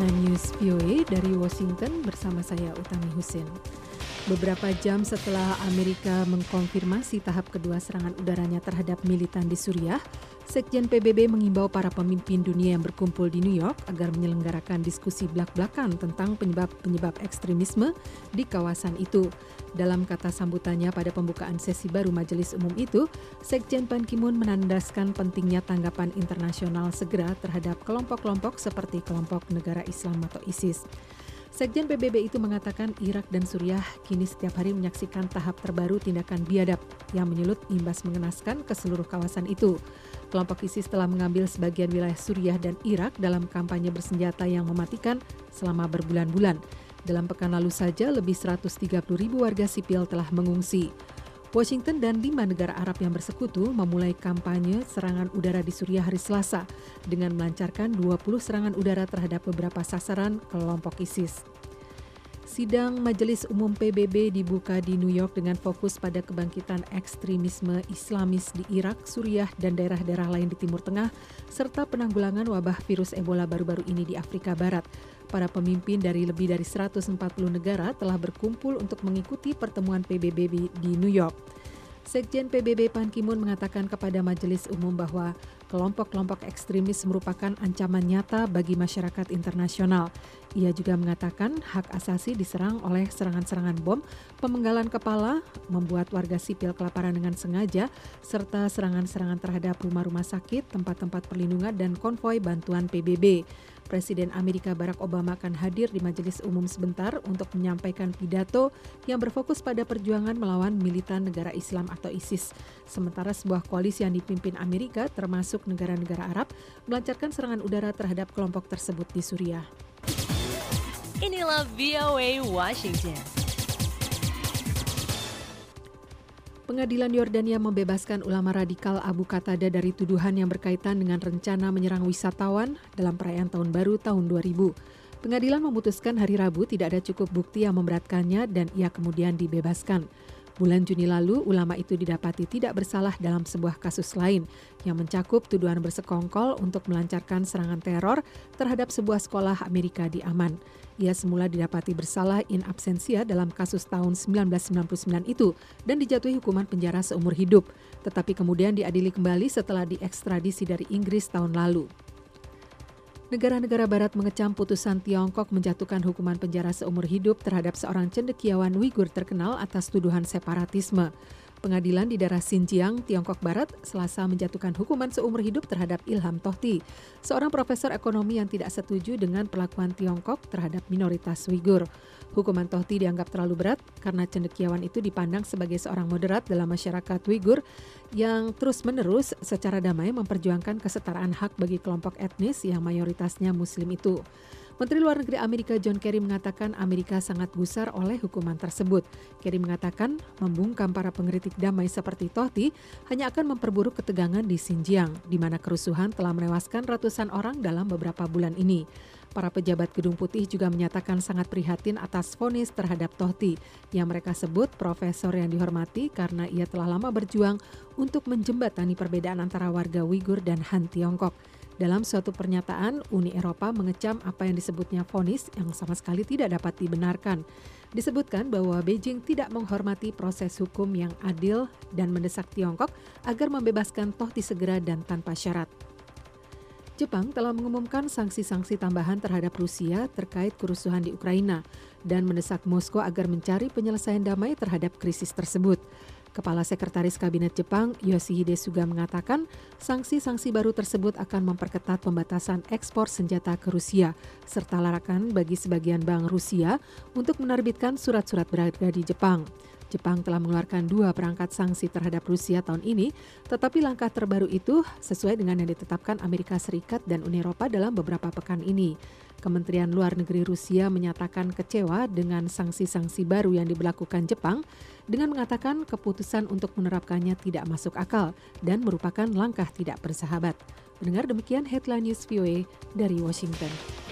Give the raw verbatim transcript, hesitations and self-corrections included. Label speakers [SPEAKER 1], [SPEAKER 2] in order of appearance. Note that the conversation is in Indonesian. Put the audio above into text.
[SPEAKER 1] Headline News V O A dari Washington bersama saya Utami Husin. Beberapa jam setelah Amerika mengkonfirmasi tahap kedua serangan udaranya terhadap militan di Suriah, Sekjen P B B mengimbau para pemimpin dunia yang berkumpul di New York agar menyelenggarakan diskusi belak-belakan tentang penyebab-penyebab ekstremisme di kawasan itu. Dalam kata sambutannya pada pembukaan sesi baru Majelis Umum itu, Sekjen Ban Ki-moon menandaskan pentingnya tanggapan internasional segera terhadap kelompok-kelompok seperti kelompok negara Islam atau ISIS. Sekjen P B B itu mengatakan Irak dan Suriah kini setiap hari menyaksikan tahap terbaru tindakan biadab yang menyulut imbas mengenaskan ke seluruh kawasan itu. Kelompok ISIS telah mengambil sebagian wilayah Suriah dan Irak dalam kampanye bersenjata yang mematikan selama berbulan-bulan. Dalam pekan lalu saja, lebih seratus tiga puluh ribu warga sipil telah mengungsi. Washington dan lima negara Arab yang bersekutu memulai kampanye serangan udara di Suriah hari Selasa dengan melancarkan dua puluh serangan udara terhadap beberapa sasaran kelompok ISIS. Sidang Majelis Umum P B B dibuka di New York dengan fokus pada kebangkitan ekstremisme Islamis di Irak, Suriah, dan daerah-daerah lain di Timur Tengah, serta penanggulangan wabah virus Ebola baru-baru ini di Afrika Barat. Para pemimpin dari lebih dari seratus empat puluh negara telah berkumpul untuk mengikuti pertemuan P B B di New York. Sekjen P B B Ban Ki-moon mengatakan kepada Majelis Umum bahwa kelompok-kelompok ekstremis merupakan ancaman nyata bagi masyarakat internasional. Ia juga mengatakan hak asasi diserang oleh serangan-serangan bom, pemenggalan kepala, membuat warga sipil kelaparan dengan sengaja, serta serangan-serangan terhadap rumah-rumah sakit, tempat-tempat perlindungan, dan konvoi bantuan P B B. Presiden Amerika Barack Obama akan hadir di Majelis Umum sebentar untuk menyampaikan pidato yang berfokus pada perjuangan melawan militan negara Islam atau ISIS. Sementara sebuah koalisi yang dipimpin Amerika, termasuk negara-negara Arab, melancarkan serangan udara terhadap kelompok tersebut di Suriah.
[SPEAKER 2] Inilah V O A Washington.
[SPEAKER 1] Pengadilan Yordania membebaskan ulama radikal Abu Qatada dari tuduhan yang berkaitan dengan rencana menyerang wisatawan dalam perayaan Tahun Baru tahun dua ribu. Pengadilan memutuskan hari Rabu tidak ada cukup bukti yang memberatkannya dan ia kemudian dibebaskan. Bulan Juni lalu, ulama itu didapati tidak bersalah dalam sebuah kasus lain yang mencakup tuduhan bersekongkol untuk melancarkan serangan teror terhadap sebuah sekolah Amerika di Amman. Ia semula didapati bersalah in absentia dalam kasus tahun sembilan belas sembilan puluh sembilan itu dan dijatuhi hukuman penjara seumur hidup, tetapi kemudian diadili kembali setelah diekstradisi dari Inggris tahun lalu. Negara-negara Barat mengecam putusan Tiongkok menjatuhkan hukuman penjara seumur hidup terhadap seorang cendekiawan Uighur terkenal atas tuduhan separatisme. Pengadilan di daerah Xinjiang, Tiongkok Barat, Selasa menjatuhkan hukuman seumur hidup terhadap Ilham Tohti, seorang profesor ekonomi yang tidak setuju dengan perlakuan Tiongkok terhadap minoritas Uighur. Hukuman Tohti dianggap terlalu berat karena cendekiawan itu dipandang sebagai seorang moderat dalam masyarakat Uighur yang terus-menerus secara damai memperjuangkan kesetaraan hak bagi kelompok etnis yang mayoritasnya Muslim itu. Menteri Luar Negeri Amerika John Kerry mengatakan Amerika sangat gusar oleh hukuman tersebut. Kerry mengatakan membungkam para pengkritik damai seperti Tohti hanya akan memperburuk ketegangan di Xinjiang, di mana kerusuhan telah menewaskan ratusan orang dalam beberapa bulan ini. Para pejabat Gedung Putih juga menyatakan sangat prihatin atas vonis terhadap Tohti, yang mereka sebut profesor yang dihormati karena ia telah lama berjuang untuk menjembatani perbedaan antara warga Uighur dan Han Tiongkok. Dalam suatu pernyataan, Uni Eropa mengecam apa yang disebutnya vonis yang sama sekali tidak dapat dibenarkan. Disebutkan bahwa Beijing tidak menghormati proses hukum yang adil dan mendesak Tiongkok agar membebaskan Tohti segera dan tanpa syarat. Jepang telah mengumumkan sanksi-sanksi tambahan terhadap Rusia terkait kerusuhan di Ukraina dan mendesak Moskow agar mencari penyelesaian damai terhadap krisis tersebut. Kepala Sekretaris Kabinet Jepang, Yoshihide Suga mengatakan sanksi-sanksi baru tersebut akan memperketat pembatasan ekspor senjata ke Rusia, serta larangan bagi sebagian bank Rusia untuk menerbitkan surat-surat berharga di Jepang. Jepang telah mengeluarkan dua perangkat sanksi terhadap Rusia tahun ini, tetapi langkah terbaru itu sesuai dengan yang ditetapkan Amerika Serikat dan Uni Eropa dalam beberapa pekan ini. Kementerian Luar Negeri Rusia menyatakan kecewa dengan sanksi-sanksi baru yang diberlakukan Jepang dengan mengatakan keputusan untuk menerapkannya tidak masuk akal dan merupakan langkah tidak bersahabat. Mendengar demikian Headline News V O A dari Washington.